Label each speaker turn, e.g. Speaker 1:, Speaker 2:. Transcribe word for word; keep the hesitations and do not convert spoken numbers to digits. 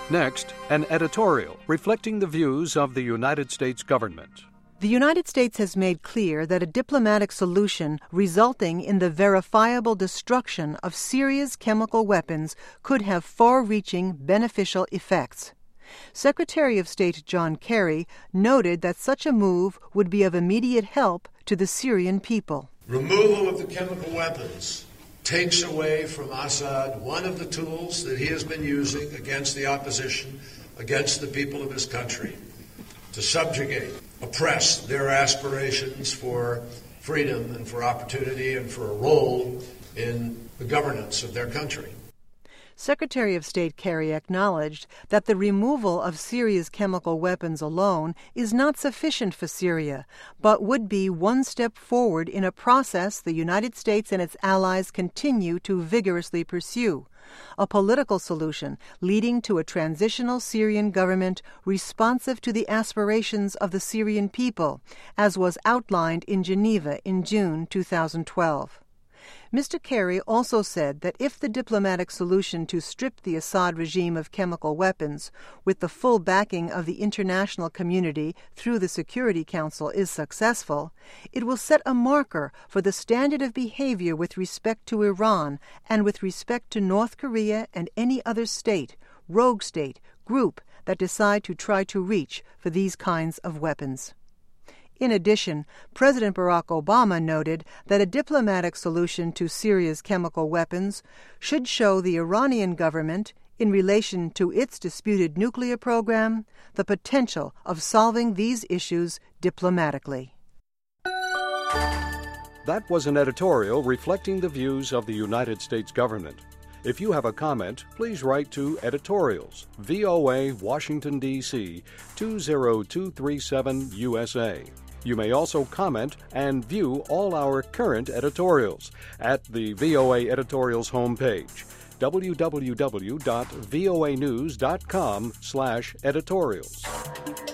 Speaker 1: Next, an editorial reflecting the views of the United States government.
Speaker 2: The United States has made clear that a diplomatic solution resulting in the verifiable destruction of Syria's chemical weapons could have far-reaching beneficial effects. Secretary of State John Kerry noted that such a move would be of immediate help to the Syrian people.
Speaker 3: Removal of the chemical weapons takes away from Assad one of the tools that he has been using against the opposition, against the people of his country, to subjugate, oppress their aspirations for freedom and for opportunity and for a role in the governance of their country.
Speaker 2: Secretary of State Kerry acknowledged that the removal of Syria's chemical weapons alone is not sufficient for Syria, but would be one step forward in a process the United States and its allies continue to vigorously pursue, a political solution leading to a transitional Syrian government responsive to the aspirations of the Syrian people, as was outlined in Geneva in June two thousand twelve. Mister Kerry also said that if the diplomatic solution to strip the Assad regime of chemical weapons, with the full backing of the international community through the Security Council, is successful, it will set a marker for the standard of behavior with respect to Iran and with respect to North Korea and any other state, rogue state, group that decide to try to reach for these kinds of weapons. In addition, President Barack Obama noted that a diplomatic solution to Syria's chemical weapons should show the Iranian government, in relation to its disputed nuclear program, the potential of solving these issues diplomatically.
Speaker 1: That was an editorial reflecting the views of the United States government. If you have a comment, please write to Editorials, V O A, Washington, D C two zero two three seven, U S A. You may also comment and view all our current editorials at the V O A Editorials homepage, w w w dot voa news dot com slash editorials.